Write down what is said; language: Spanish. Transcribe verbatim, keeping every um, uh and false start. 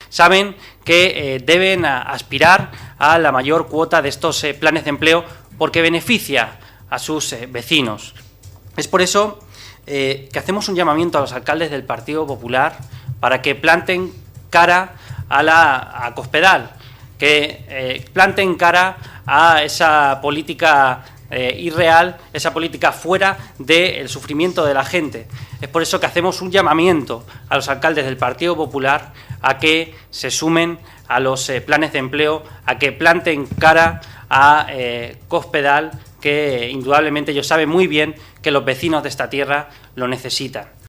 saben que eh, deben a, aspirar a la mayor cuota de estos eh, planes de empleo porque beneficia a sus eh, vecinos. Es por eso eh, que hacemos un llamamiento a los alcaldes del Partido Popular para que planten cara a la a Cospedal, que eh, planten cara a esa política eh, irreal, esa política fuera del sufrimiento de la gente. Es por eso que hacemos un llamamiento a los alcaldes del Partido Popular a que se sumen a los eh, planes de empleo, a que planten cara a eh, Cospedal, que eh, indudablemente ellos saben muy bien que los vecinos de esta tierra lo necesitan.